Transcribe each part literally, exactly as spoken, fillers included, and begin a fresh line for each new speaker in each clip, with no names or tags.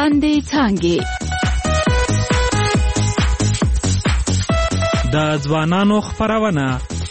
تاندې څانګې.
د ځوانانو خپرونه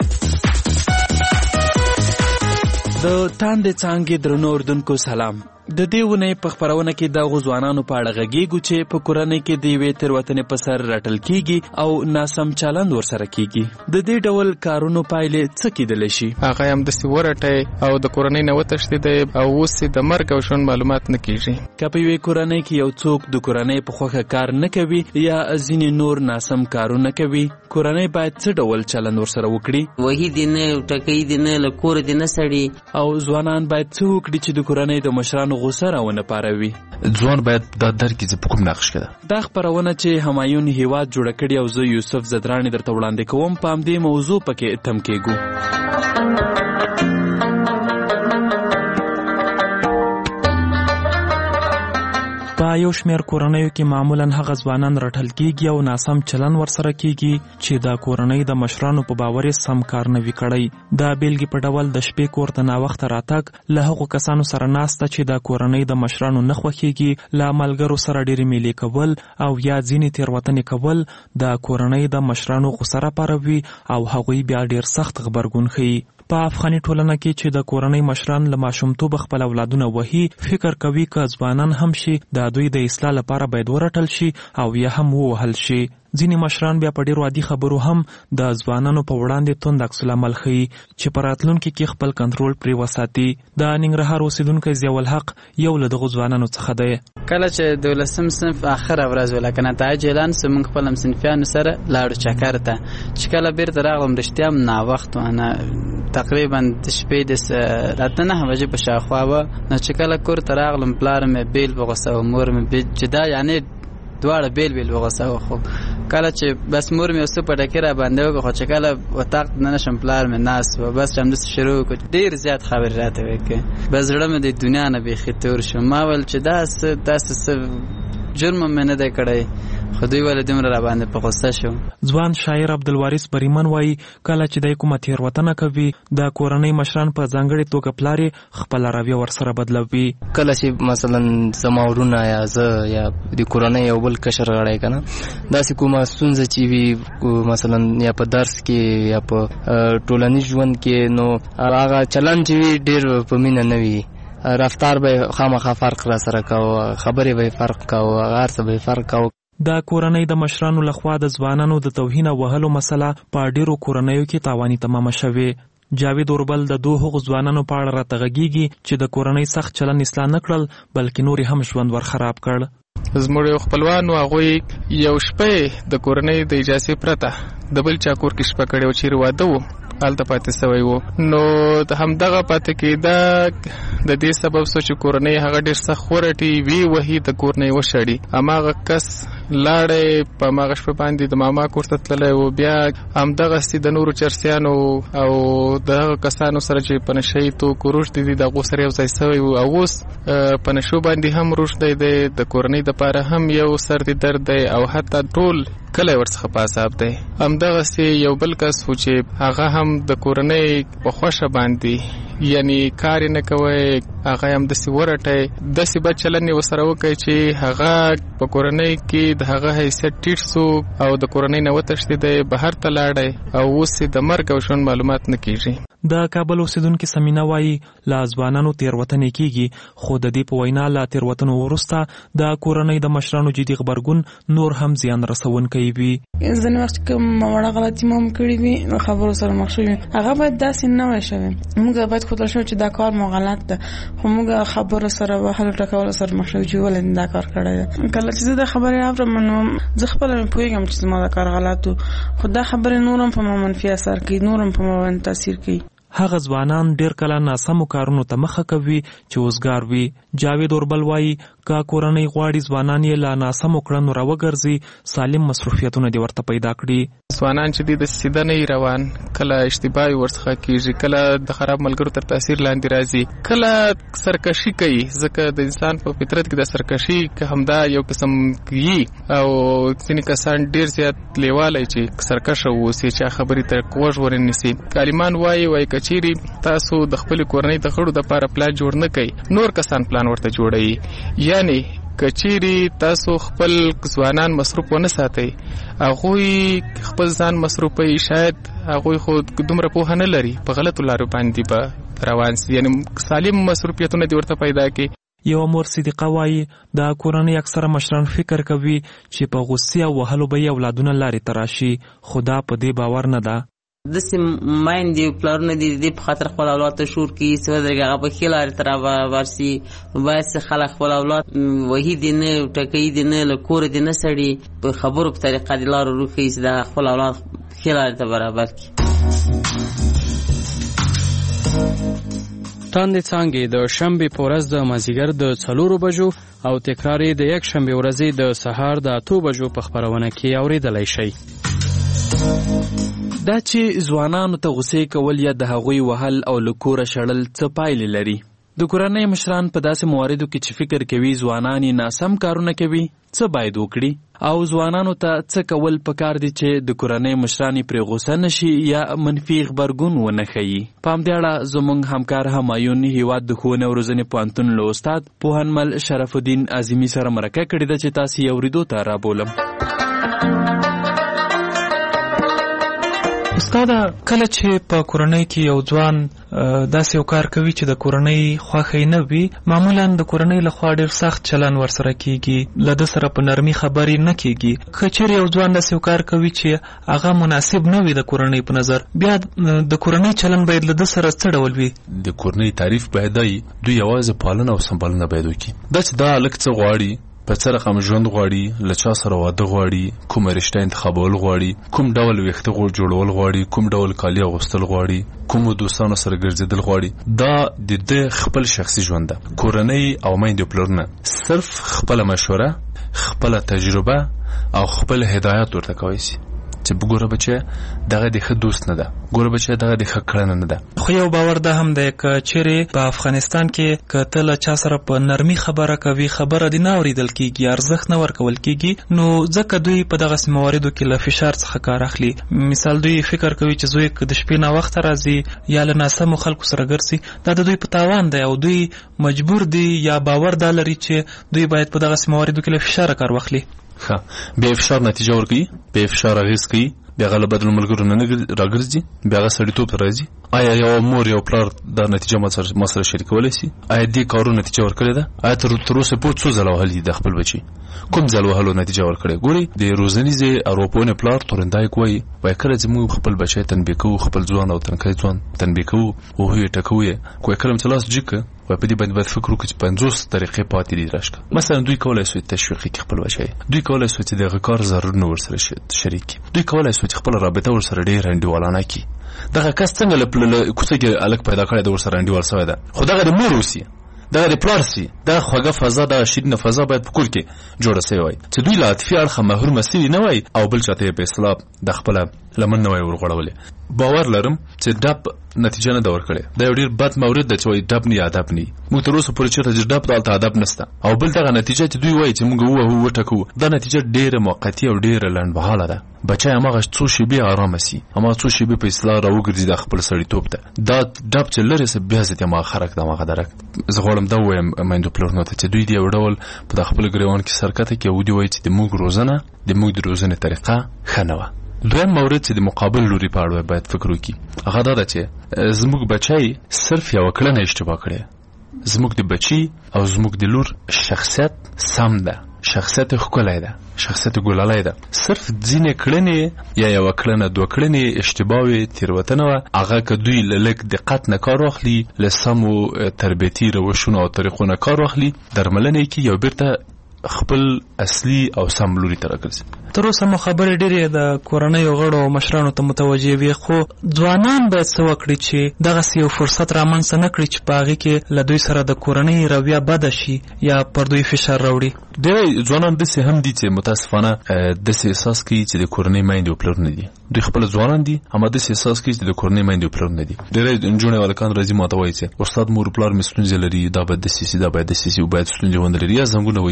د تاندې څانګې درنو اردوونکو سلام. د دې ونې په خپرونه کې د ځوانانو په اړه غږیږو چې په کورنۍ کې د یوې تېروتنې په سر راټل کیږي او ناسم چلند ورسره کیږي. د دې ډول کارونو پایلې څه کیدلی شي؟
هغه هم داسې ورټی او د کورنۍ نه وتښتېدی او اوس یې د مرګ او ژوند معلومات نه کیږي.
که په یوې کورنۍ کې یو څوک د کورنۍ په خوښه کار نه کوي یا ځینې نور ناسم کارونه کوي، کورنۍ باید څه ډول چلند ورسره وکړي؟
وحي دې نه، ټکۍ دې نه، له کوره دې نه سړي.
او ځوانان باید څه وکړي چې د کورنۍ د مشرانو غوسه راونه پاروي؟
ځوان باید دا درک چې په کوم نقش کې ده.
دا خپرونه چې همایون هیواد جوړه کړې او زه یوسف زدرانی درته وړاندې کوم، په همدې موضوع پکې تم کېږو. په یو شمېر کورنیو کې معمولاً هغه ځوانان راټل کېږي او ناسم چلن ورسره کېږي چې د کورنۍ د مشرانو په باور یې سم کار نه وي کړی. د بېلګې په ډول د شپې کور ته ناوخته راتګ، له هغو کسانو سره ناسته چې د کورنۍ د مشرانو نه خوښېږي، له ملګرو سره ډېرې میلې کول او یا ځینې تېروتنې کول د کورنۍ د مشرانو غوسه راپاروي او هغوی بیا ډېر سخت غبرګون ښیي. په افغاني ټولنه کې چې د کورنۍ مشران له ماشومتوبه خپل اولادونه وهي، فکر کوي که ځوانان هم شي د دوی د اصلاح لپاره باید ورټل شي او یا هم ووهل شي. ځینې مشران بیا په ډېرو عادي خبرو هم د ځوانانو په وړاندې توند عکس العمل ښیي چې په راتلونکي کې خپل کنټرول پرې وساتي. د ننګرهار اوسېدونکی ضیاء الحق یو له دغو ځوانانو څخه دی.
کله چې دولسم صنف اخره ورځ وه، لکه نتایج اعلان سو، موږ خپل همصنفیانو سره لاړو چکر ته. چې کله بیرته راغلم رښتیا هم ناوخت وه، تقریبا د شپې د راته نهه بجې په شاوخوا وه. نو چې کله کور ته راغلم، پلار مې بیل په غوسه و، مور مې جدا، یعنې دواړه بیل بیل په غوسه و. خو کله چې بس مور مې اوسه پټکې را باندې وکړه، خو چې کله وطاق نه نشم، پلار مې ناست و، بس همداسې شروع وکړو. ډېر زیات خبرې راته وکړې، بس زړه مې د دنیا نه بیخي تور شو. ما ویل چې دا څه داسې څه جرم مې نه دی کړی، خو دوی ولې دومره را باندې په غوسه شو.
ځوان شاعر عبدالوارث بریمن وایي کله چې دی کومه تېروتنه کوي، د کورنۍ مشران په ځانګړې توګه پلار یې خپله رویه ورسره بدلوي.
کله چې مثلا زما ورونه یا زه یا د کورنۍ یو بل کشر غړی که نه، داسې کومه ستونزه چې وي مثلا یا په درس کې یا په ټولنیز ژوند کې، نو هغه چلند چې وي ډېر په مینه نه وي. رفتار به خامخا فرق را سره کوه، خبرې به فرق کوه، هر څه به فرق کوه.
د کورنۍ د مشرانو لخوا د ځوانانو د توهین او وهلو مسله په ډېرو کورنیو کې تاواني تمامه شوې. جاوید اوربل د دوه هغو ځوانانو په اړه راته غږیږي چې د کورنۍ سخت چلن اصلاح نه کړل، بلکې نور هم ژوند ور خراب کړ.
زموږ یو خپلوان و، هغوی یو شپه د کورنۍ د اجازې پرته د بل چا کور کې شپه کړې و، چیرې واده و، هلته پاتې سوی و. نو همدغه پاتې کېده د دې سبب سو چې کورنۍ هغه ډېر سخت ورټي وی وهي د کور نه یې وشړي. هماغه کس لاړی په هماغه شپه باندې د ماما کور ته تللی و. بیا همدغسې د نورو چرسیانو او د هغه کسانو سره چې په نشهیي توکو روږدي دي، د هغو سره یو ځای سوی و. او اوس په نشو باندې هم روږدی دی، د کورنۍ دپاره هم یو سر د درد دی او حتی ټول کلی ورڅخه په عذاب دی. همدغسې یو بل کس و چې هغه هم د کورنۍ په خوښه باندې یعنی کار یې نه کوی، هغه هم داسې ورټی، داسې بد چلن یې ورسره وکړی چې هغه په کورنۍ کې د هغه حیثیت ټیټ سو او د کورنۍ نه وتښتېدی، بهر ته لاړی او اوس یې د مرګ او ژوند معلومات نه کېږي.
د کابل اوسیدونکي سمینا وایي له ځوانانو تېروتنې کېږي، خو د دې په وینا له تېروتنو وروسته د کورنۍ د مشرانو جدي غبرګون نور هم زیان رسونکی وي.
ځینې وخت کوم وړه غلطي مو هم کړي وي، خبرو سره مخ شوي، هغه باید داسې نه وای شوی. موږ باید ښودل شوی چې دا کار مو غلط ده، خو موږ خبرو سره وهلو ټکولو سره مخ شوي چې ولې دا کار کړی دی. کله چې زه دا خبرې اورم، نو زه خپله مې پوهېږم چې زما دا کار غلط و، خو دا خبرې نور هم په ما منفي اثر کوي، نور هم په ما باندې تاثیر کوي.
هغه ځوانان ډېر کله ناسمو کارونو ته مخه کوي چې وزګار وي. جاوید اوربل وایي که کورنۍ غواړي ځوانان یې له ناسمو کړنو راوګرځي، سالم مصروفیتونه دې ورته پیدا کړي.
ځوانان چې دي د سیده نه روان، کله اشتباه ورڅخه کېږي، کله د خراب ملګرو تر تاثیر لاندې راځي، کله سرکشي کوي، ځکه د انسان په فطرت کې د سرکشي که همدا یو قسم وي. او ځینې کسان ډېر زیات لیوالی چې سرکشه واوسي، چې خبرې ته غوږ ورنیسي. عالمان وایي وایي که چیرې تاسو د خپلې کورنۍ د غړو دپاره پلان جوړ نه کوئ، نور کسان پلان ورته جوړوي. یعنی کچيري تاسو خپل ځوانان مصروف ونه ساتئ هغوی خپل ځان مصروفوي شاید هغوی خو دومره پوهه نه لري په غلطو لارو باندې به روان سي یعنی سالم مصروفیتونه دې ورته پیدا کړي.
یو مور صدیقه وایي د کورنۍ اکثره مشران فکر کوي چې په غصې او وهلو به یې اولادونه لارې ته راشي خو دا په دې باور نه ده.
داسې میندې پلارونه دي د دې په خاطر خپل اولاد ته شور کوي چې ودرېږي هغه په ښې لارې ته راورسي. نو باید چې خلک خپل اولاد وهي دي نه ټکوي دي نه له کوره دي نه سړي په خبرو په طریقه دې لارو روښوي چې د خپل اولاد ښې لارې ته برابر کړي.
تاندې څانګې د شنبې په ورځ د مازدیګر د څلورو بجو او تکرار یې د یک شنبې ورځې د سهار د اتو بجو په خپرونه کې اورېدلی شئ.
دا چې ځوانانو ته غصې کول یا د هغوی وهل او له کوره شړل څه پایلې لري؟ د کورنۍ مشران په داسې مواردو کې چې فکر کوي ځوانان یې ناسم کارونه کوي څه باید وکړي او ځوانانو ته څه کول پکار دي چې د کورنۍ مشران یې پرې غوسه نشي یا منفي غبرګون ونه ښیي؟ په همدې اړه زموږ همکار همایون هیواد د ښوونې او روزنې پوهنتون له استاد پوهنمل شرف الدین اعظمي سره مرکه کړې ده چې تاسې یې اورېدو ته رابولم.
استاده کله چې په کورنۍ کې یو ځوان داسې یو کار کوي چې د کورنۍ خوښه یې نه وي معمولا د کورنۍ لخوا ډېر سخت چلن ورسره کیږي له ده سره په نرمي خبرې نه کیږي. که چیرې یو ځوان داسې یو کار کوي چې هغه مناسب نه وي د کورنۍ په نظر بیا د کورنۍ چلن باید له ده سره څه ډول وي؟
د کورنۍ تعریف باید دی دوی یوازې پالنه او سمبالنه باید وکړي. دا چې دا هلک څه غواړي په څه رقم ژوند غواړي له چا سره واده غواړي کومه رشته انتخابول غواړي کوم ډول ویښته جوړول غواړي کوم ډول کالي اغوستل غواړي کومو دوستانو سره ګرځېدل غواړي دا د ده خپل شخصي ژوند ده. کورنۍ او میندې پلرونه صرف خپله مشوره خپله تجربه او خپل هدایت ورته کولی شي چې بګوره بچه دغه د ښه دوست نه ده ګوره بچه دغه د ښه کړنه نه ده.
خو یو باور ده هم دی که چیرې په افغانستان کې که ته له چا سره په نرمي خبره کوي خبره دې نه اورېدل کېږي ارزښت نه ورکول کېږي نو ځکه دوی په دغسې مواردو کې له فشار څخه کار اخلي. مثال دوی فکر کوي چې زوی که د شپې ناوخته راځي یا له ناسمو خلکو سره ګرځي دا د دوی په تاوان دی او دوی مجبور دي یا باور دا لري چې دوی باید په دغسې مواردو کې له فشاره کار واخلي.
ښه بیا فشار نتیجه ورکوي بیا فشار اغېز کوي بیا هغه له بدلو ملګرو نه راګرځي بیا هغه سړیتوب ته راځي. آیا یو مور یو پلار دا نتیجه ما سره شریکولی شي؟ آیا دې کارونو نتیجه ورکړې ده؟ آیا تر اوسه پورې څو ځله وهلي د خپل بچي کوم ځل وهلو نتیجه ورکړې؟ ګورئ د روزنیزې ارواپوهنې پلار تورندایک وایي وایي کله چې موږ خپل بچی تنبیه کوو خپل ځوان او تنکی ځوان تنبیه کوو وهو یې ټکوو یې خو کله چې لاس جګ وای په دې باندې باید فکر وکړو چې پنځوس طریقې پاتې دي راشکه. مثلا دوی کولی شوی تشویقي کړي خپل بچی دوی کولی شوی چې د هغه کار ضرورونه ورسره شریک کړي دوی کولی شوی چې خپله رابطه ورسره ډېره انډیوالانه کړي. دغه کس څنګه له کوڅه کې هلک پیدا کړی ده ورسره انډیوال شوی ده خو دغه د مور اوسي دغه د پلار سي دغه خوږه فضا دغه شیرینه فضا باید په کور کې جوړه سوې وای چې دوی له عاطفي اړخه محرومه سوي نه وای او بل چاته یې په اصطلاح د خپله لمن نه وای ورغړولې. باور لرم چې ډب نتیجه نه ده ورکړې دا یو ډېر بد مورد ده چې وایي ډب نه ادب نه موږ تر اوسه پورې چېرته چې ډب ده هلته ادب نشته او بل دغه نتیجه چې دوی وایي چې موږ ووهو وټکوو دا نتیجه ډېره موقتي او ډېره لنډمهاله ده. بچی هماغه څو شېبې ارامه سي هماغه څو شېبې په اصطلاح راوګرځي د خپل سړیتوب ته دا ډب چې لرې سه بیا زه هماغه خرک ده هماغه درک. زه غواړم دا ووایم میندو پلرونو ته چې دوی د یو ډول په د خپل ګریوان کې سرکته کې او دوی وایي چې د موږ روزنه د موږ د روزنې طریقه ښه نه وه. دویم مورد چې د مقابل لوري په اړه باید فکر وکړي هغه دا ده چې زموږ بچی صرف یوه کړنه اشتباه کړې زموږ د بچي او زموږ د لور شخصیت سم ده شخصیت ښکلی ده شخصیت ګلالی ده صرف ځینې کړنې یا یوه کړنه دوه کړنې اشتباه وې تېروتنه وه هغه که دوی له لږ دقت نه کار واخلي له سمو تربیتي روشونو او طریقو نه کار واخلي درملنه یې کړي یو بیرته خپل اصلي او سم لوري ته راګرځي.
تر اوسه مو خبرې ډېرې د کورنیو غړو او مشرانو ته متوجه وي خو ځوانان باید څه وکړي چې دغسې یو فرصت رامنځته نه کړي چې په هغې کې له دوی سره د کورنۍ رویه بده شي یا پر دوی فشار راوړي.
ډېری ځوانان داسې هم دي چې متاسفانه داسې احساس کوي چې د کورنۍ میندې او پلرونه دي دوی خپل ځوانان دي اما داسې احساس کوي چې د کورنۍ میندې او پلرونه دي. ډېری نجونې او هلکان راځي ماته وایي چې استاد مور پلار مې ستونزې لري دا باید داسې سي دا باید داسې سي او باید ستونزې ونه لري یا زنګونه وایي راډیو ته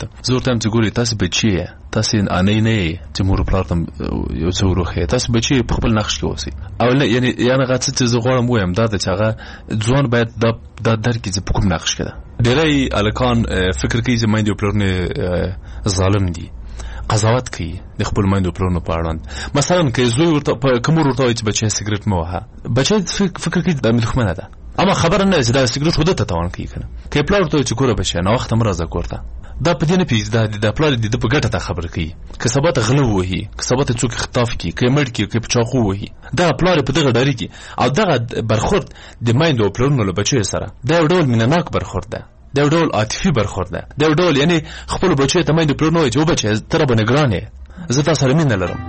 زه ورته وایم چې ګورې تاسې بچي یې تاسې انۍ نه یې چې مور پلار ته یو څه وروښیې تاسې بچي په خپل نقش کې اوسئ او نه یعنې یعنې هغه څه چې زه غواړم ووایم دا ده چې هغه ځوان باید دا دا درک کړي چې په کوم نقش کې ده ډېری هلکان فکر کوي چې میندې او پلرونه ظالم دي قضاوت کوي د خپل میندو پلرونو په اړوند مثلا که زوی ورته که مور ورته وایي چې بچی سګرټ مه وهه بچی فکر کوي دا مې دښمنه ده اما خبره نه ده چې دا سګرټ خو ده ته تاوان کوي که نه که یې پلار ورته وایي چې ګوره بچیه ناوخته مه راځه کور ته دا په دې نه پوهېږي دا د پلار د ده په ګټه ته خبره کوي که سبا ته غله ووهي که سبا ته څوک خطاف کړي که یې مړ کړي که یې په چاقو ووهي دغه پلار یې په دغه ډارېږي او دغه برخورد د میندو او پلرونو له بچیو سره دا یو ډول مینهناک برخورد ده دا یو ډول عاطفي برخورد ده دا یو ډول یعنې خپلو بچیو ته میندو پلرونو وایي چې وبچیه ته راباندې ګران یې زه تا سره مینه لرم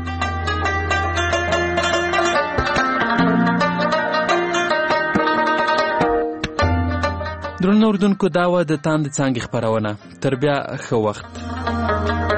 درنو اردوونکو دا وه د تاند څانګې خپرونه تر بیا ښه وخت